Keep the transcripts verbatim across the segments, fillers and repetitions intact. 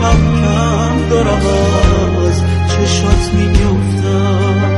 کم کم دارم از چشات میافتم.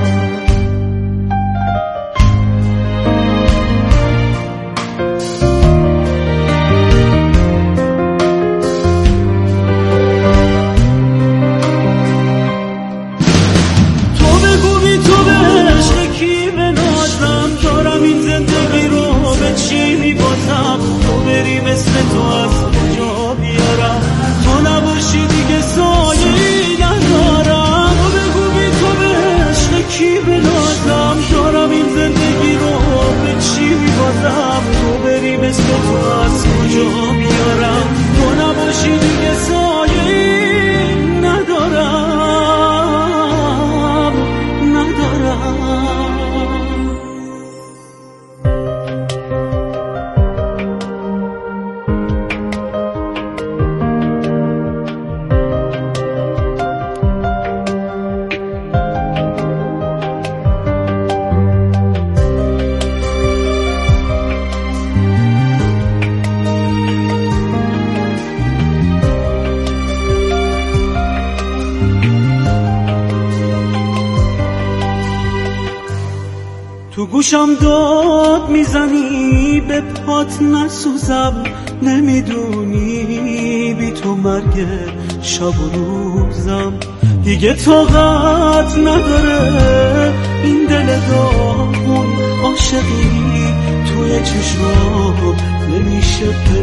مثل تو از کجا بیارم؟ تو نباشی دیگه سایه‌ای ندارم. تو بگو بی تو به عشق کی بنازم؟ دارم این زندگی رو به چی میبازم؟ تو بری مثل تو از کجا بیارم؟ تو نباشی دیگه سایه‌ای ندارم ندارم. تو گوشم داد میزنی به پات نسوزم، نمیدونی بی تو مرگ شب و روزم. دیگه طاقت نداره این دل داغون، عاشقی توی چشمام نمیشه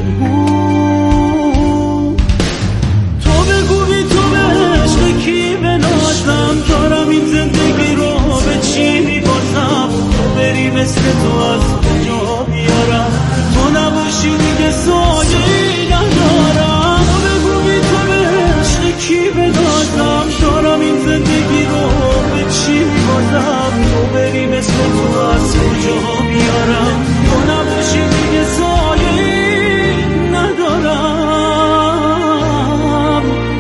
پنهون. تو بگو بی تو به عشق کی بنازم؟ دارم این زندگی رو به چی میبازم؟ بری مثل تو از کجا بیارم؟ تو نباشی دیگه سایه‌ای ندارم. تو بگو بی تو به عشق کی بنازم؟ دارم این زندگی رو به چی میبازم؟ تو بری مثل تو از کجا بیارم؟ تو نباشی دیگه سایه‌ای ندارم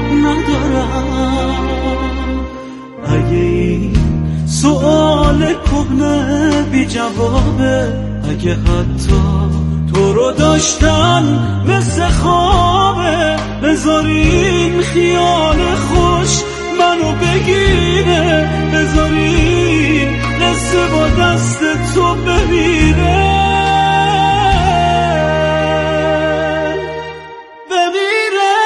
ندارم. اگه این سؤال کهنه بی جوابه، اگه حتی تو رو داشتن مثل خوابه، بذارین خیال خوش منو بگیره، بذارین قصه با دست تو بمیره بمیره.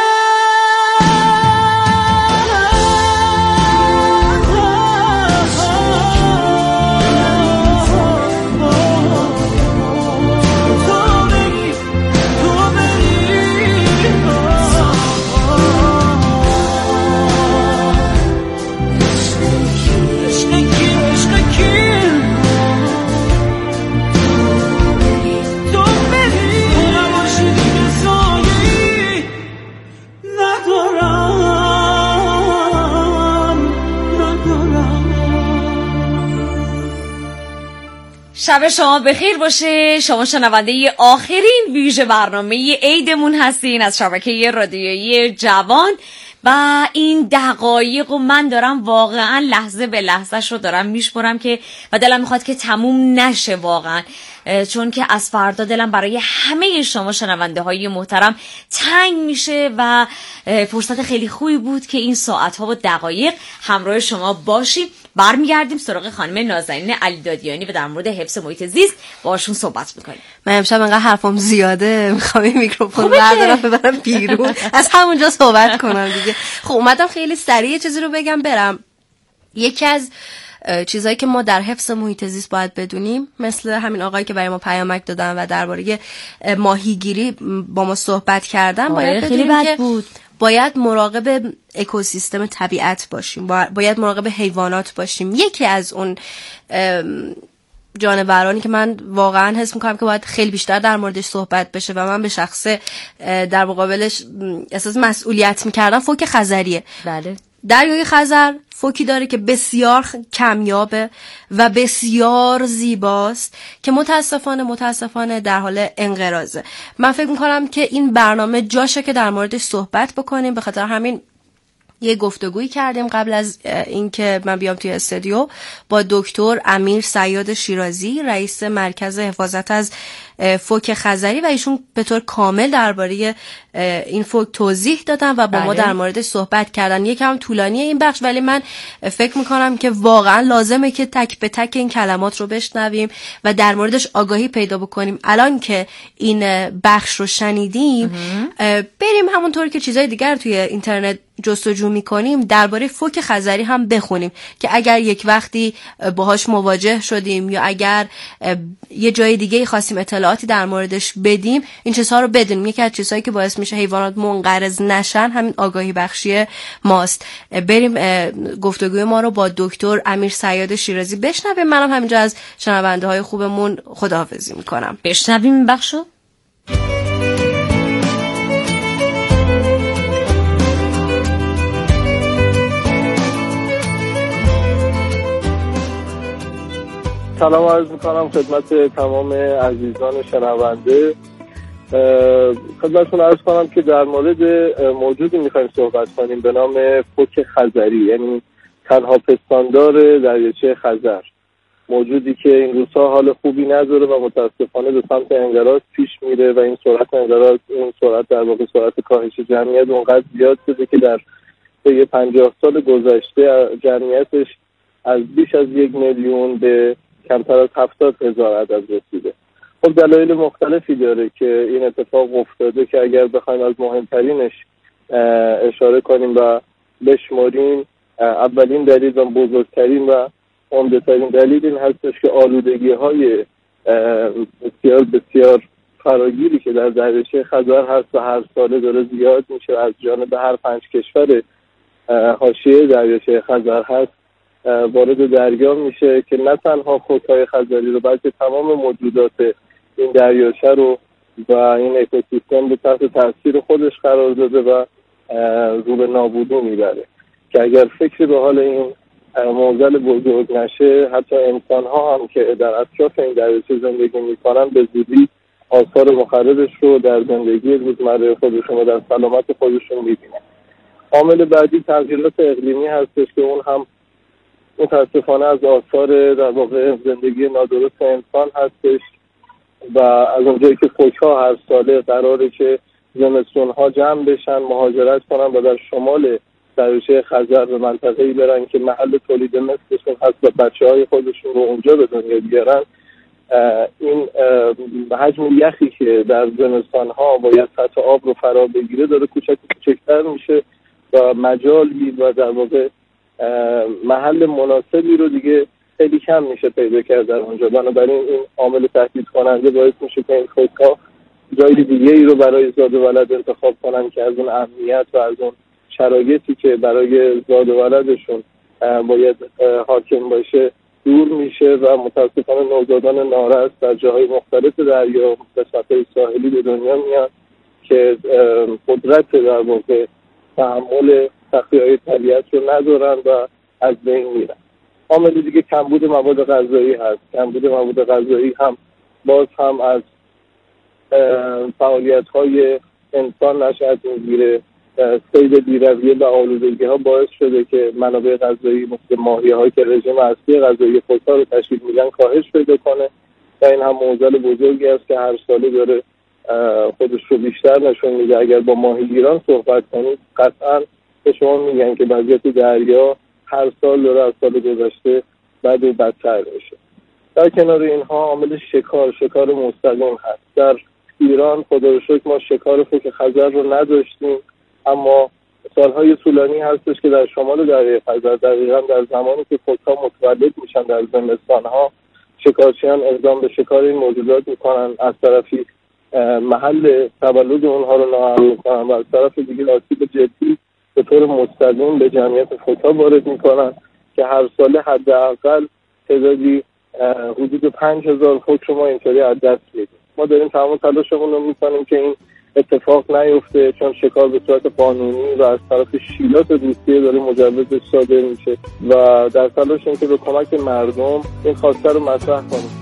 شب شما بخیر باشه. شما شنونده آخرین ویژه برنامه عیدمون هستین از شبکه رادیویی جوان و این دقایق و من دارم واقعا لحظه به لحظهش رو دارم میشمرم که و دلم میخواد که تموم نشه واقعا، چون که از فردا دلم برای همه شما شنونده های محترم تنگ میشه و فرصت خیلی خوبی بود که این ساعت ها و دقایق همراه شما باشیم. برمیگردیم سراغ خانم نازنین علیدادیانی و در مورد حفظ محیط زیست باشون صحبت میکنیم. من امشب انقدر حرفم زیاده میخوام این میکروفون بردارم ببرم بیرون از همونجا صحبت کنم دیگه. خب اومدم خیلی سریع چیزی رو بگم برم. یکی از چیزایی که ما در حفظ محیط زیست باید بدونیم، مثل همین آقایی که برای ما پیامک دادن و درباره ماهیگیری با ما صحبت کردن، باید خیلی بد بود. باید مراقب اکوسیستم طبیعت باشیم، باید مراقب حیوانات باشیم. یکی از اون جانورانی که من واقعا حس میکنم که باید خیلی بیشتر در موردش صحبت بشه و من به شخصه در مقابلش احساس مسئولیت میکردم، فوک خزریه. بله. دریای خزر فوکی داره که بسیار کمیابه و بسیار زیباست که متاسفانه متاسفانه در حال انقراضه. من فکر میکنم که این برنامه جاشه که در موردش صحبت بکنیم، به خاطر همین یه گفتگویی کردیم قبل از اینکه من بیام توی استودیو با دکتر امیر صیاد شیرازی، رئیس مرکز حفاظت از فوک خزری، و ایشون به طور کامل درباره این فوک توضیح دادن و با بله. ما در موردش صحبت کردن. یکم طولانیه این بخش، ولی من فکر میکنم که واقعا لازمه که تک به تک این کلمات رو بشنویم و در موردش آگاهی پیدا بکنیم. الان که این بخش رو شنیدیم بریم همونطور که چیزای دیگر توی اینترنت جستجو میکنیم درباره فوک خزری هم بخونیم که اگر یک وقتی باهاش مواجه شدیم یا اگر یه جای دیگه خواستیم اطلاعاتی در موردش بدیم، این چیزها رو بدونیم. یکی از چیزهایی که باعث میشه حیوانات منقرض نشن همین آگاهی بخشی ماست. بریم گفتگوی ما رو با دکتر امیر صیاد شیرازی بشنویم. منم همینجا از شنونده های خوبمون خداحافظی میکنم. بشنویم این بخشو. سلام عرض میکنم خدمت تمام عزیزان شنونده. خدمتتون عرض کنم که در مورد موجودی میخوایم صحبت کنیم به نام فوک خزری، یعنی تنها پستاندار دریاچه خزر. موجودی که این روزها حال خوبی نداره و متاسفانه به سمت انقراض پیش میره و این سرعت انقراض، این سرعت در واقع سرعت کاهش جمعیت اونقدر زیاد شده که در طی پنجاه سال گذشته جمعیتش از بیش از یک میلیون به کمتر از هفتاد هزار عدد رسیده. خب دلایل مختلفی داره که این اتفاق افتاده که اگر بخوایم از مهمترینش اشاره کنیم و بشماریم، اولین دلیل و بزرگترین و عمده‌ترین دلیل این هستش که آلودگی های بسیار بسیار فراگیری که در دریاچه خزر هست و هر ساله داره زیاد میشه از جانب هر پنج کشور حاشیه دریاچه خزر هست وارد دریا میشه که نه تنها فوک‌های خزری رو بلکه تمام موجودات این دریاچه رو و این اکوسیستم رو تحت تاثیر خودش قرار داده و رو به نابودی میبره که اگر فکری به حال این معضل بزرگ نشه، حتی انسان ها هم که در اطراف این دریاچه زندگی میکنن به زودی آثار مخربش رو در زندگی روزمره خودشون و در سلامت خودشون میبینن. عامل بعدی تغییرات اقلیمی هستش که اون هم متاسفانه از آثار در واقع زندگی نادرست انسان هستش و از اونجایی که فوک‌ها هر ساله قراره که زمستون‌ها جمع بشن، مهاجرت کنن و در شمال دریاچه خزر به منطقه‌ای برن که محل تولید مثلشون هست و بچه‌های خودشون رو اونجا به دنیا بیارن، این حجم یخی که در زمستان‌ها باید سطح آب رو فرا بگیره داره کوچک کوچکتر میشه و مجالی و در واقع محل مناسبی رو دیگه خیلی کم میشه پیدا کرد در اونجا. بنابراین این عامل تهدید کننده باعث میشه که این فوک‌ها جای دیگه ای رو برای زاد و ولد انتخاب کنن که از اون امنیت و از اون شرایطی که برای زاد و ولدشون باید حاکم باشه دور میشه و متاسفانه نوزادان نارس در جاهای مختلف دریا قسمت‌های ساحلی به دنیا میان که قدرت در واقع تحمل سختی‌های طبیعت رو ندارن و از بین میرن. عامل دیگه کمبود مواد غذایی هست. کمبود مواد غذایی هم باز هم از فعالیت‌های انسان نشأت میگیره. صید بی‌رویه و آلودگی‌ها باعث شده که منابع غذایی مثل ماهی‌هایی که رژیم اصلی غذایی فوک‌ها رو تشکیل میدن کاهش پیدا کنه و این هم معضل بزرگی است که هر ساله داره خودش رو بیشتر نشون میده. اگر با ماهیگیران صحبت کنید قطعاً به شما میگن که وضعیت دریا هر سال داره از سال گذشته بد و بدتر میشه. در کنار اینها عامل شکار شکار مستقیم هست. در ایران خدا رو شکر ما شکار فوک خزر رو نداشتیم، اما سالهای طولانی هستش که در شمال دریای خزر دقیقاً در زمانی که فوک‌ها متولد میشن در زمستان‌ها شکارچیان اقدام به شکار این موجودات میکنن، از طرفی محل تولد اونها رو ناامن میکنن و از طرف دیگه آسیب جدی به طور مستقیم به جمعیت فوک‌ها وارد میکنن که هر ساله حداقل تعدادی حدود پنج هزار فوک رو ما اینطوری از دست میدیم. ما داریم تمام تلاشمون رو میکنیم که این اتفاق نیفته، چون شکار به صورت قانونی و از طرف شیلات روسیه داره مجوزش صادر میشه و در تلاش این که به کمک مردم این خواسته رو مطرح کنیم.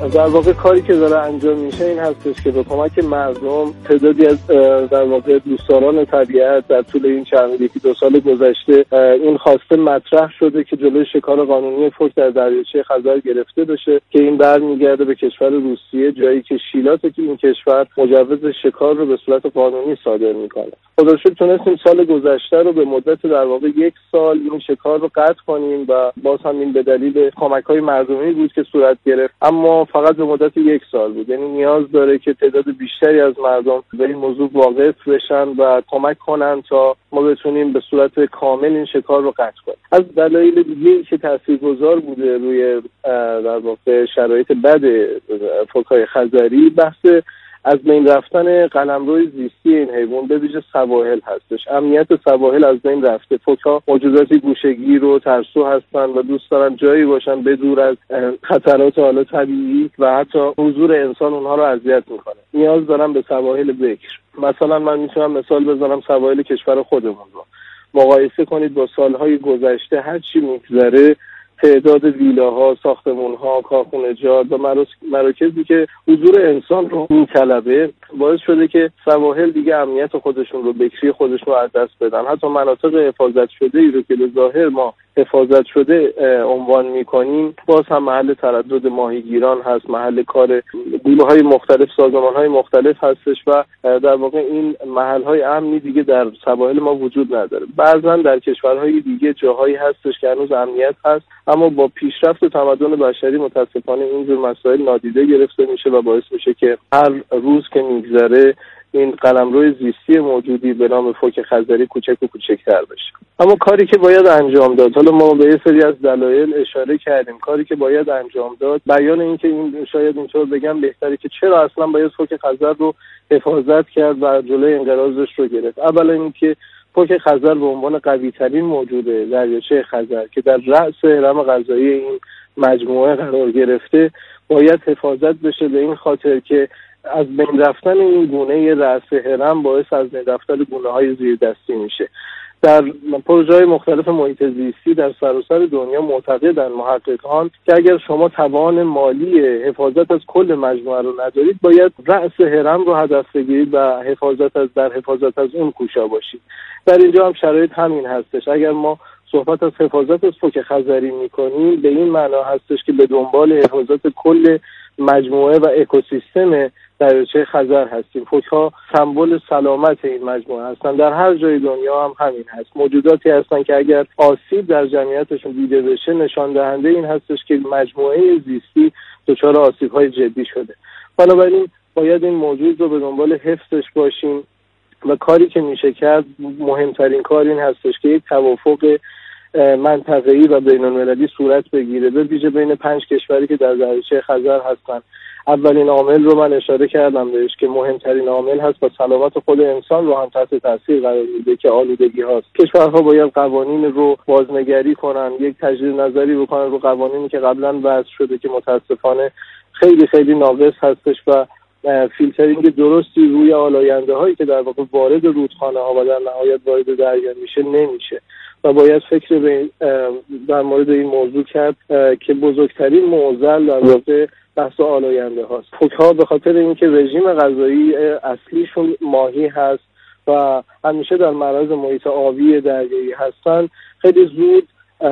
در واقع کاری که داره انجام میشه این هستش که به کمک مردم تعدادی از در واقع دوستداران طبیعت در طول این چند یکی دو سال گذشته این خواسته مطرح شده که جلوی شکار قانونی فوک در دریاچه خزر گرفته بشه که این برمیگرده به کشور روسیه، جایی که شیلاته که این کشور مجوز شکار رو به صورت قانونی صادر میکنه. خدا رو شکر تونستیم سال گذشته رو به مدت در واقع یک سال این شکار رو قطع کنیم و باز هم این به دلیل کمک‌های مردمی بود که صورت گرفت، اما فقط به مدت یک سال بود. یعنی نیاز داره که تعداد بیشتری از مردم به این موضوع واقف بشن و کمک کنن تا ما بتونیم به صورت کامل این شکار رو قطع کنیم. از دلایل دیگه‌ای که تاثیرگذار بوده روی در واقع شرایط بد فوک‌های خزری بحث از بین رفتن قلمروی زیستی این حیوان به ویژه سواحل هستش. امنیت سواحل از بین رفته. فوک‌ها موجوداتی گوشه‌گیر و ترسو هستن و دوست دارن جایی باشن بدور از خطرات حالا طبیعی و حتی حضور انسان اونها رو اذیت میکنه. نیاز دارن به سواحل بکر. مثلا من میتونم مثال بزنم سواحل کشور خودمون رو. مقایسه کنید با سالهای گذشته، هر چی میگذره تعداد ویلاها، ساختمان‌ها، کارخانجات و مراکزی که حضور انسان رو می‌طلبه باعث شده که سواحل دیگه امنیت خودشون رو، بکری خودشون رو از دست بدن. حتی مناطق حفاظت شده‌ای رو که به ظاهر ما حفاظت شده عنوان می‌کنیم باز هم محل تردد ماهیگیران هست، محل کار گروه‌های مختلف، سازمان‌های مختلف هستش و در واقع این محل‌های امنی دیگه در سواحل ما وجود نداره. بعضن در کشورهای دیگه جاهایی هستش که هنوز امنیت هست، اما با پیشرفت تمدن بشری متاسفانه اینجور مسائل نادیده گرفته میشه و باعث میشه که هر روز که میگذره این قلمروی زیستی موجودی به نام فوک خزری کوچک و کوچکتر بشه. اما کاری که باید انجام داد، حالا ما به یه سری از دلایل اشاره کردیم، کاری که باید انجام داد بیان این که این شاید اینطور بگم بهتره که چرا اصلا باید فوک خزر رو حفاظت کرد و جلوی انقراضش رو گرفت. اولا اینکه فوک خزر به عنوان قوی ترین موجود دریاچه خزر که در رأس هرم غذایی این مجموعه قرار گرفته باید حفاظت بشه، به این خاطر که از بین رفتن این گونه رأس هرم باعث از بین رفتن گونه‌های زیردستی میشه. در پروژه‌های مختلف محیط زیستی در سراسر دنیا معتقدن محققان که اگر شما توان مالی حفاظت از کل مجموعه رو ندارید باید رأس هرم رو هدف بگیرید و حفاظت از در حفاظت از اون کوشا باشید. در اینجا هم شرایط همین هستش. اگر ما صحبت از حفاظت از فوک خزری میکنیم به این معنا هستش که به دنبال حفاظت کل مجموعه و اکوسیستم دریاچه خزر هستیم. فوک‌ها سمبل سلامت این مجموعه هستن. در هر جای دنیا هم همین هست. موجوداتی هستن که اگر آسیب در جمعیتشون دیده بشه نشان دهنده این هستش که مجموعه زیستی دچار آسیب‌های جدی شده. بنابراین باید این موجود رو به دنبال حفظش باشیم و کاری که میشه کرد، مهمترین کار این هستش که یک توافق منطقه‌ای و بین‌المللی صورت بگیره، به ویژه بین پنج کشوری که در دریاچه خزر هستن. اولین عامل رو من اشاره کردم بهش که مهمترین عامل هست و سلامت خود انسان رو هم تحت تاثیر قرار میده که آلودگی هاست. کشورها باید قوانین رو بازنگری کنن، یک تجدید نظری بکنن رو قوانینی که قبلا وضع شده که متاسفانه خیلی خیلی ناقص هستش و فیلترینگ درستی روی آلاینده هایی که در واقع وارد رودخانه ها و در نهایت وارد دریا میشه نمیشه و باید فکر به در مورد این موضوع کرد که بزرگترین معضل در واقع بحث آلاینده هاست. فوک‌ها به خاطر اینکه رژیم غذایی اصلیشون ماهی هست و همیشه در معرض محیط آبی دریایی هستن، خیلی زود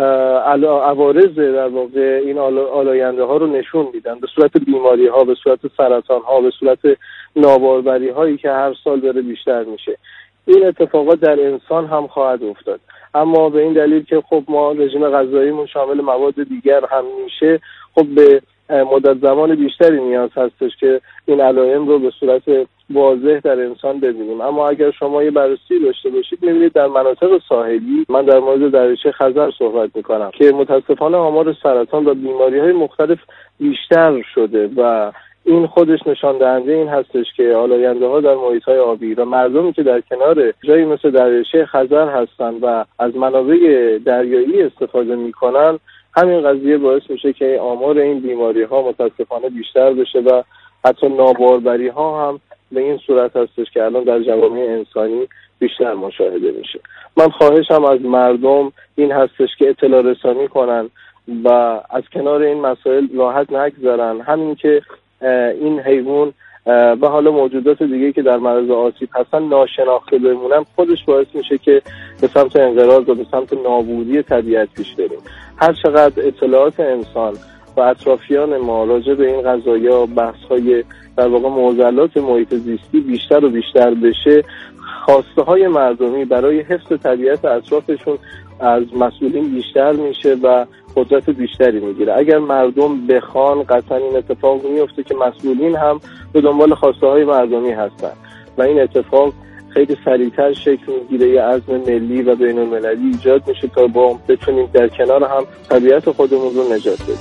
عوارض در واقع این آلاینده ها رو نشون میدن به صورت بیماری ها، به صورت سرطان ها، به صورت ناباربری هایی که هر سال داره بیشتر میشه. این اتفاقات در انسان هم خواهد افتاد، اما به این دلیل که خب ما رژیم غذاییمون شامل مواد دیگر هم میشه، خب به مدت زمان بیشتری نیاز هستش که این علائم رو به صورت واضح در انسان ببینیم. اما اگر شما یه بررسی داشته باشید می‌بینید در مناطق ساحلی، من در مورد دریاچه خزر صحبت می‌کنم که متاسفانه آمار سرطان و بیماری‌های مختلف بیشتر شده و این خودش نشان دهنده این هستش که آلاینده‌ها در محیط‌های آبی و مردمی که در کنار جایی مثل دریاچه خزر هستن و از منابع دریایی استفاده می‌کنن، همین قضیه باعث میشه که آمار این بیماری‌ها متاسفانه بیشتر بشه و حتی ناباربری ها هم به این صورت هستش که الان در جوامع انسانی بیشتر مشاهده میشه. من خواهشم از مردم این هستش که اطلاع رسانی کنن و از کنار این مسائل راحت نگذرن. همین که این حیوان و حالا موجودات دیگه که در معرض آسیب هستن ناشناخته بمونن، خودش باعث میشه که به سمت انقراض و به سمت نابودی طبیعت پیش بریم. هر چقدر اطلاعات انسان و اطرافیان ما راجع به این قضایا، بحث‌های در واقع معضلات محیط زیستی بیشتر و بیشتر بشه، خواسته های مردمی برای حفظ طبیعت اطرافشون از مسئولین بیشتر میشه و قدرت بیشتری میگیره. اگر مردم بخوان قطعا این اتفاق میفته که مسئولین هم به دنبال خواسته های مردمی هستن و این اتفاق خیلی سریعتر شکل میگیره، یه عزم ملی و بین المللی ایجاد میشه تا با بتونیم در کنار هم طبیعت خودمون رو نجات بدیم.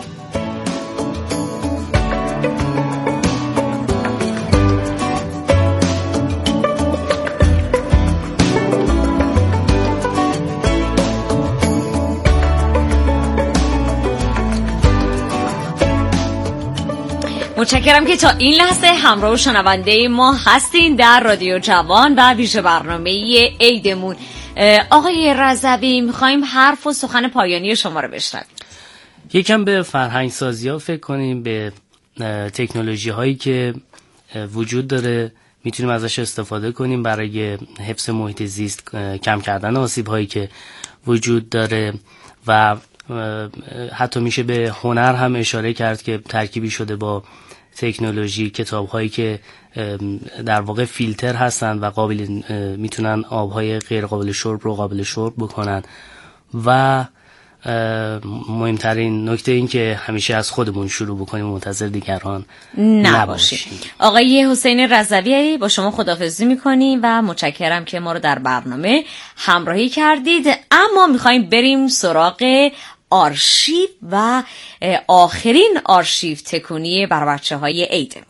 متشکرم که تا این لحظه همراه شنونده ما هستین در رادیو جوان و ویژه برنامه عیدمون. آقای رضوی، میخوایم حرف و سخن پایانی شما رو بشنویم. یکم به فرهنگ سازی ها فکر کنیم، به تکنولوژی هایی که وجود داره میتونیم ازش استفاده کنیم برای حفظ محیط زیست، کم کردن آسیب هایی که وجود داره و حتی میشه به هنر هم اشاره کرد که ترکیبی شده با تکنولوژی، کتاب هایی که در واقع فیلتر هستن و قابل میتونن آبهای غیر قابل شرب رو قابل شرب بکنن. و مهمترین نکته این که همیشه از خودمون شروع بکنیم، منتظر دیگران نباشیم. آقای حسین رضوی، با شما خداحافظی میکنیم و متشکرم که ما رو در برنامه همراهی کردید. اما میخوایم بریم سراغ آرشیو و آخرین آرشیو تکونی بر بچه های عیدمون.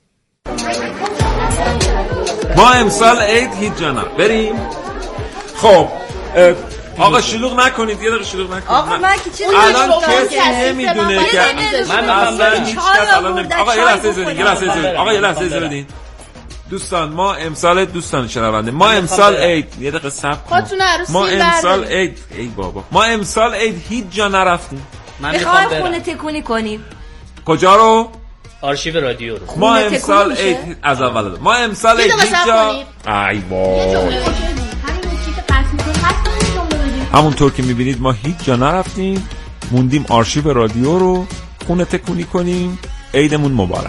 ما امسال عید هیچ جانا بریم. خب آقا شلوغ نکنید، یه دقیقه شلوغ نکنید. آقا من که چیزی الان کسی نمیدونه که من اصلا هیچ کس الان نمی... آقا یه لحظه زدین، یه لحظه زدین، آقا یه لحظه زدین. دوستان ما امسال دوستان شنونده ما امسال عید یه دقیقه صبر خودتون عروسی ما امسال عید ای بابا ما امسال عید هیچ جا نرفتیم. من میخوام خونه تکونی کنیم. کجا رو؟ آرشیو رادیو رو. ما امسال عید از اول ما امسال عید هیچ جا ای بابا همونطور که میبینید ما هیچ جا نرفتیم، موندیم آرشیو رادیو رو خونه تکونی کنیم. عیدمون مبارک.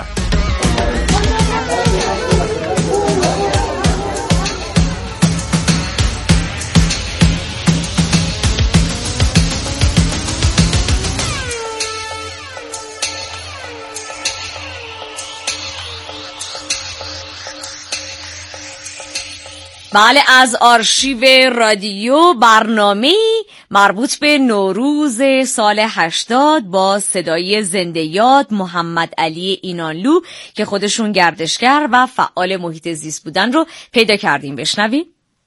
بله، از آرشیو رادیو، برنامه مربوط به نوروز سال هشتاد با صدای زنده یاد محمد علی اینانلو که خودشون گردشگر و فعال محیط زیست بودن رو پیدا کردیم. بشنویم.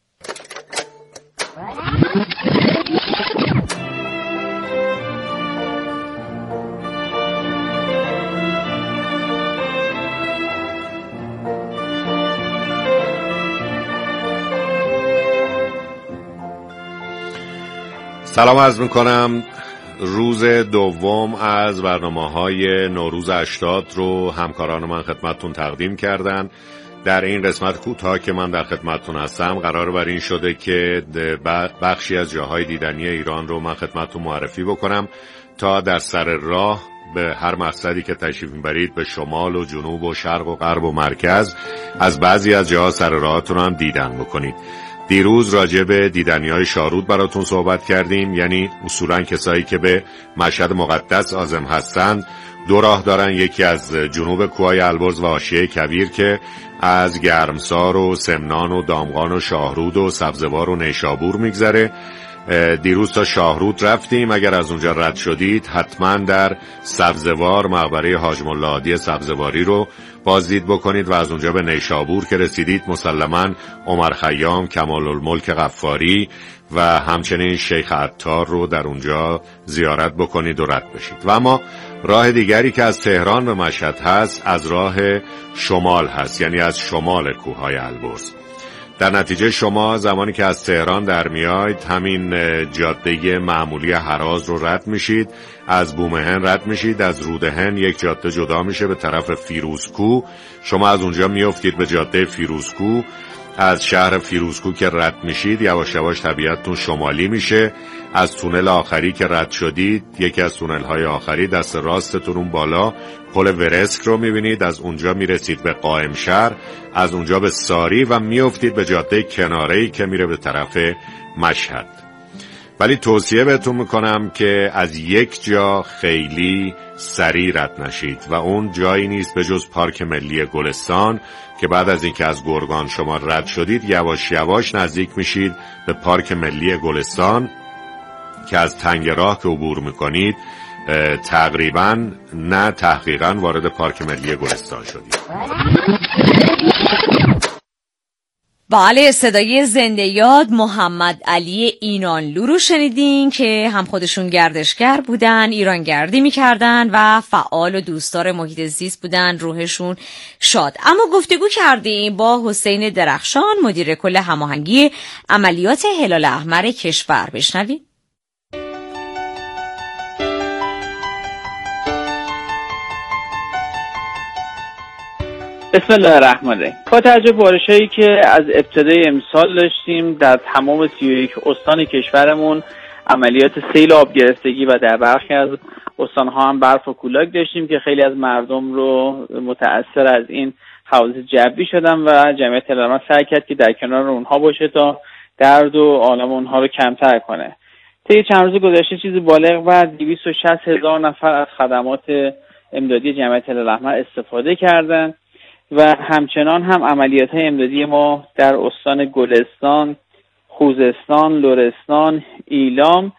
سلام عرض میکنم. روز دوم از برنامه‌های نوروز هشتاد رو همکاران من خدمتتون تقدیم کردن. در این قسمت کوتاه که من در خدمتتون هستم قرار بر این شده که بخشی از جاهای دیدنی ایران رو من خدمتتون معرفی بکنم تا در سر راه به هر مقصدی که تشریف میبرید به شمال و جنوب و شرق و غرب و مرکز از بعضی از جاها سر راهتون هم دیدن بکنید. دیروز راجع به دیدنی‌های شارود براتون صحبت کردیم، یعنی اصولاً کسایی که به مشهد مقدس عازم هستند دو راه دارن، یکی از جنوب کوههای البرز و حاشیه کویر که از گرمسار و سمنان و دامغان و شاهرود و سبزوار و نیشابور میگذره. دیروز تا شاهرود رفتیم، اگر از اونجا رد شدید حتما در سبزوار مقبره حاج مولا عادی سبزواری رو بازدید بکنید و از اونجا به نیشابور که رسیدید مسلماً عمر خیام، کمال الملک غفاری و همچنین شیخ عطار رو در اونجا زیارت بکنید و رد بشید. و اما راه دیگری که از تهران به مشهد هست از راه شمال هست، یعنی از شمال کوههای البرز. در نتیجه شما زمانی که از تهران در میاید همین جاده معمولی هراز رو رد میشید، از بومهن رد میشید، از رودهن یک جاده جدا میشه به طرف فیروزکو، شما از اونجا میافتید به جاده فیروزکو. از شهر فیروزکو که رد میشید یواش یواش طبیعتتون شمالی میشه. از تونل آخری که رد شدید، یکی از تونل های آخری دست راستتون اون بالا پل ورسک رو میبینید، از اونجا میرسید به قائم شهر، از اونجا به ساری و میافتید به جاده کناره‌ای که میره به طرف مشهد. ولی توصیه بهتون میکنم که از یک جا خیلی سریع رد نشید و اون جایی نیست به جز پارک ملی گلستان که بعد از اینکه از گرگان شما رد شدید یواش یواش نزدیک میشید به پارک ملی گلستان که از تنگ راه که عبور میکنید تقریبا نه تحقیقا وارد پارک ملی گلستان شدید. بله، صدای زنده یاد محمد علی اینانلو رو شنیدین که هم خودشون گردشگر بودن، ایرانگردی میکردن و فعال و دوستدار محیط زیست بودن، روحشون شاد. اما گفتگو کردیم با حسین درخشان، مدیر کل هماهنگی عملیات هلال احمر کشور. بشنویم. بسم الله الرحمن الرحیم. با توجه به بارش‌هایی که از ابتدای امسال داشتیم در تمام سی و یک استان کشورمون، عملیات سیل آب گرفتگی و در برخی از استان‌ها هم برف و کولاک داشتیم که خیلی از مردم رو متأثر از این حوادث جبری شدن و جمعیت هلال احمر سعی کرد که در کنار اونها باشه تا درد و آلام اونها رو کمتر کنه. طی چند روز گذشته چیزی بالغ بر دویست و شصت هزار نفر از خدمات امدادی جمعیت هلال احمر استفاده کردند و همچنان هم عملیات های امدادی ما در استان گلستان، خوزستان، لرستان، ایلام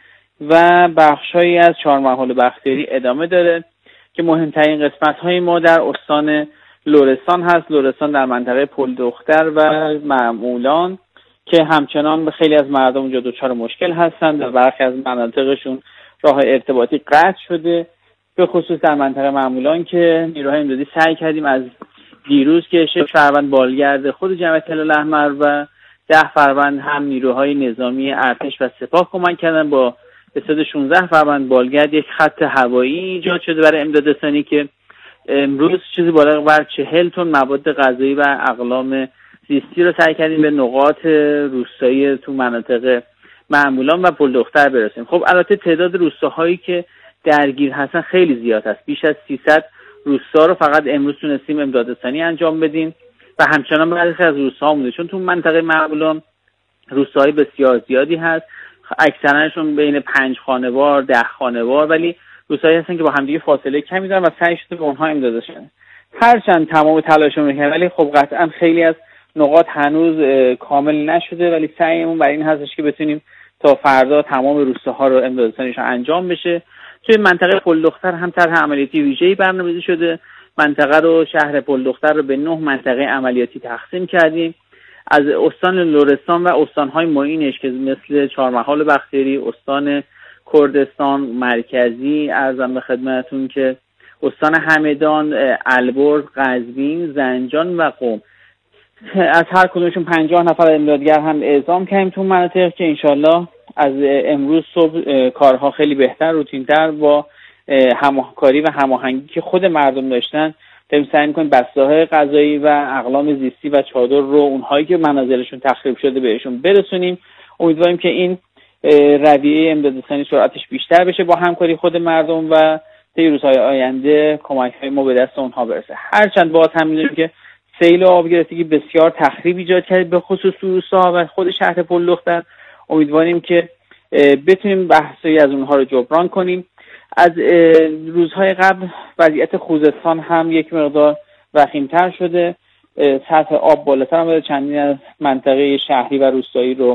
و بخشهایی از چهارمحال بختیاری ادامه داره که مهمترین قسمت های ما در استان لرستان هست. لرستان در منطقه پل دختر و معمولان که همچنان به خیلی از مردم اونجا دچار مشکل هستند، در برخی از مناطقشون راه ارتباطی قطع شده، به خصوص در منطقه معمولان که نیروهای امدادی سعی کردیم از دیروز که شش فروند بالگرد خود جمعیت هلال احمر و ده فروند هم نیروهای نظامی ارتش و سپاه کمک کردن، با حدود شانزده فروند بالگرد یک خط هوایی ایجاد شده برای امداد رسانی که امروز چیزی بالغ بر چهل تن مواد غذایی و اقلام زیستی رو سعی کردیم به نقاط روستایی تو مناطق معمولان و پل دختر برسیم. خب البته تعداد روستاهایی که درگیر هستن خیلی زیاد است، بیش از سیصد روستا رو فقط امروز تونستیم امدادرسانی انجام بدیم و همچنان بعضی از روستاها مونده، چون تو منطقه معمولان روستاهای بسیار زیادی هست، اکثرشون بین پنج خانوار، ده خانوار، ولی روستاهایی هستن که با همدیگه فاصله کمی دارن و سعی شده به اونها امداد شدن. هرچند تمام تلاشمون میکنیم ولی خب قطعا خیلی از نقاط هنوز کامل نشده، ولی سعیمون برای این هستش که بتونیم تا فردا تمام روستاها رو امدادرسانیشون انجام بشه. توی منطقه پل دختر هم طرح عملیاتی ویژه‌ای برنامه‌ریزی شده. منطقه رو، شهر پل دختر رو به نه منطقه عملیاتی تقسیم کردیم. از استان لرستان و استان‌های معینش که مثل چهارمحال بختیاری، استان کردستان مرکزی، عرضم به خدمتتون که استان همدان، البرز، قزوین، زنجان و قم، از هر کدومشون پنجاه نفر امدادگر هم اعزام کردیم تو مناطق که انشالله از امروز صبح کارها خیلی بهتر، روتین‌تر با همکاری و هماهنگی که خود مردم داشتن داریم سعی می‌کنیم بسته‌های غذایی و اقلام زیستی و چادر رو اونهایی که منازلشون تخریب شده بهشون برسونیم. امیدواریم که این رویه امدادرسانی سرعتش بیشتر بشه با همکاری خود مردم و طی روزهای آینده کمک‌های ما به دست اونها برسه. هرچند باز هم می‌دونیم که سیل آب گرفتگی بسیار تخریب ایجاد کرد به خصوص روستاها و خود شهر پل دختر. امیدواریم که بتونیم بحثی از اونها رو جبران کنیم. از روزهای قبل وضعیت خوزستان هم یک مقدار وخیم‌تر شده، سطح آب بالاتر آمده، چندین از منطقه شهری و روستایی رو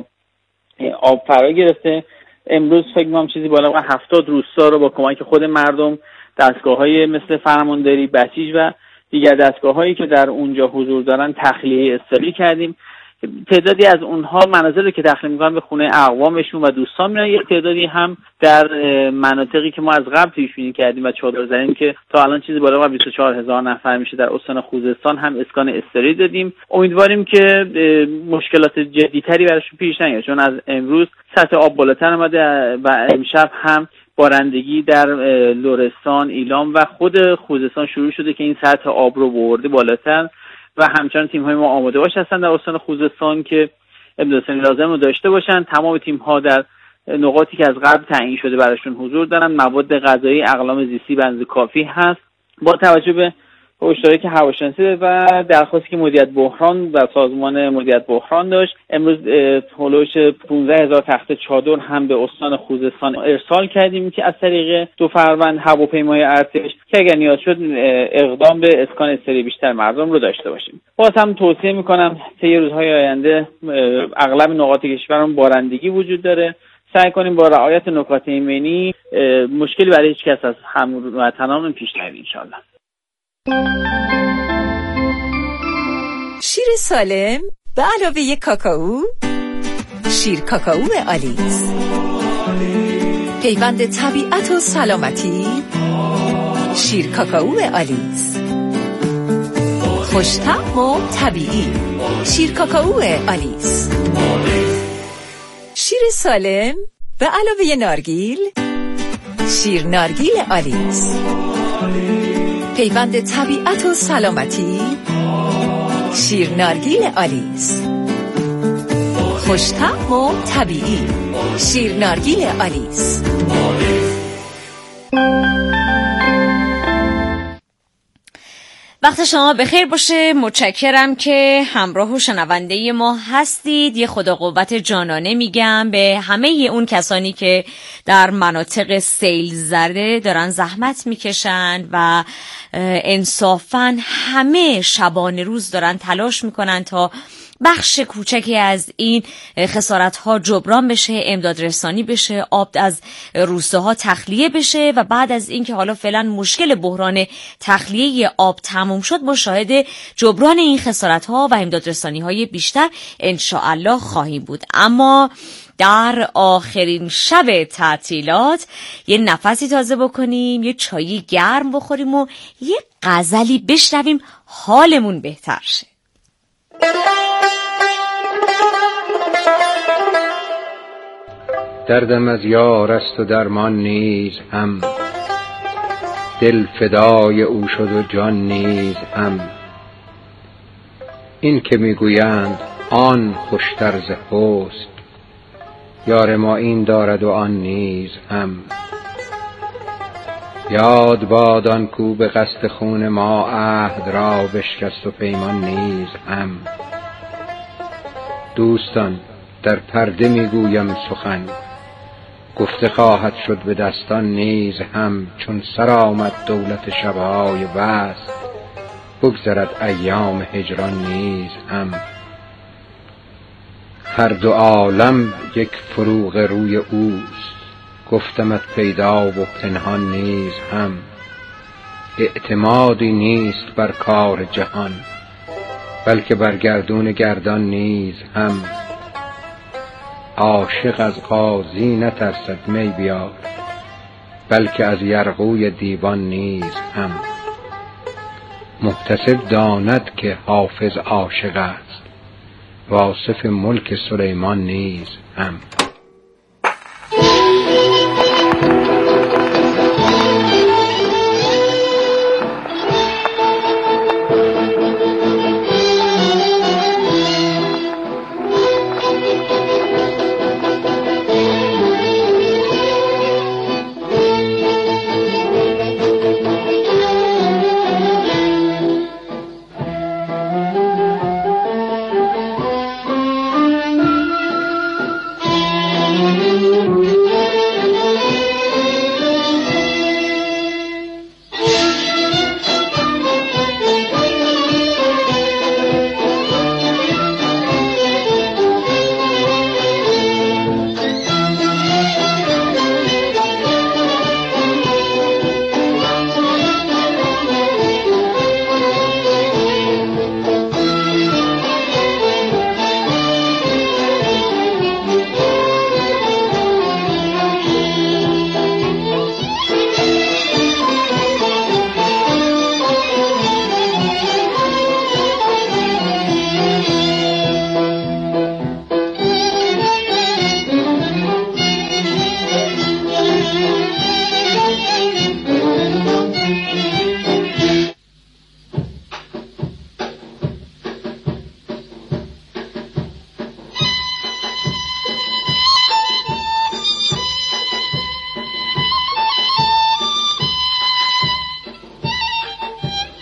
آب فرا گرفته. امروز فکر می‌کنم چیزی بالا بر هفتاد روستا رو با کمک خود مردم، دستگاه‌های مثل فرمانداری، بسیج و دیگر دستگاه‌هایی که در اونجا حضور دارن تخلیه استقی کردیم. تعدادی از اونها منازل که داخل میکنن به خونه اقوامشون و دوستان میرن، یک تعدادی هم در مناطقی که ما از قبل پیش بینی کردیم و چادر زدیم که تا الان چیزی بالغ بر بیست و چهار هزار نفر میشه در استان خوزستان هم اسکان استری دادیم. امیدواریم که مشکلات جدی‌تری براشون پیش نیاد، چون از امروز سطح آب بالاتر اومده و امشب هم بارندگی در لرستان، ایلام و خود خوزستان شروع شده که این سطح آب رو برده بالاتر و همچنان تیم‌های ما آماده باش هستن در استان خوزستان که امدادرسانی لازم رو داشته باشن. تمام تیم‌ها در نقاطی که از قبل تعیین شده براشون حضور دارن. مواد غذایی، اقلام زیستی به اندازه کافی هست. با توجه به هشداری که هواشناسی و درخواستی که مدیریت بحران و سازمان مدیریت بحران داشت، امروز هولوش پانزده هزار تخته چادر هم به استان خوزستان ارسال کردیم که از طریق دو فروند هواپیمای ارتش که اگر نیاز شد اقدام به اسکان استری بیشتر مردم رو داشته باشیم. باز هم توصیه میکنم طی روزهای آینده اغلب نقاط کشورمون بارندگی وجود داره. سعی کنیم با رعایت نکات ایمنی مشکلی برای هیچ کس از هموطنانمون پیش نیاد ان شاءالله. شیر سالم به علاوه یک کاکائو، شیر کاکائو آلیس، پیوند طبیعت و سلامتی، شیر کاکائو آلیس، خوش‌طعم و طبیعی، شیر کاکائو آلیس. شیر سالم به علاوه نارگیل، شیر نارگیل آلیس، پیوند طبیعت و سلامتی، شیر نارگیل آلیس، خوش‌طعم و طبیعی، شیر نارگیل آلیس. وقت شما بخیر باشه. متشکرم که همراه و شنونده ما هستید. یه خدا قوت جانانه میگم به همه اون کسانی که در مناطق سیل زده دارن زحمت میکشن و انصافاً همه شبانه روز دارن تلاش میکنن تا بخش کوچکی از این خسارت‌ها جبران بشه، امداد رسانی بشه، آب از روستاها تخلیه بشه و بعد از این که حالا فعلا مشکل بحران تخلیه آب تموم شد ما شاهد جبران این خسارت‌ها و امداد رسانی‌های بیشتر انشاءالله خواهیم بود. اما در آخرین شب تعطیلات یه نفسی تازه بکنیم، یه چایی گرم بخوریم و یه غزلی بشنویم حالمون بهتر شه. دردم از یار است و درمان نیز هم، دل فدای او شد و جان نیز هم. این که میگویند آن خوشتر ز حسن، یار ما این دارد و آن نیز هم. یاد باد آن کو به قصد خون ما عهد را بشکست و پیمان نیز هم. دوستان در پرده میگویم سخن، گفته خواهد شد به دستان نیز هم. چون سر آمد دولت شبهای وصل، بگذرد ایام هجران نیز هم. هر دو عالم یک فروغ روی اوست، گفتمت پیدا و پنهان نیز هم. اعتمادی نیست بر کار جهان، بلکه بر گردون گردان نیز هم. عاشق از قاضی نترسد می بیار، بلکه از یرغوی دیوان نیز هم. محتسب داند که حافظ عاشق است، واصف ملک سلیمان نیز هم.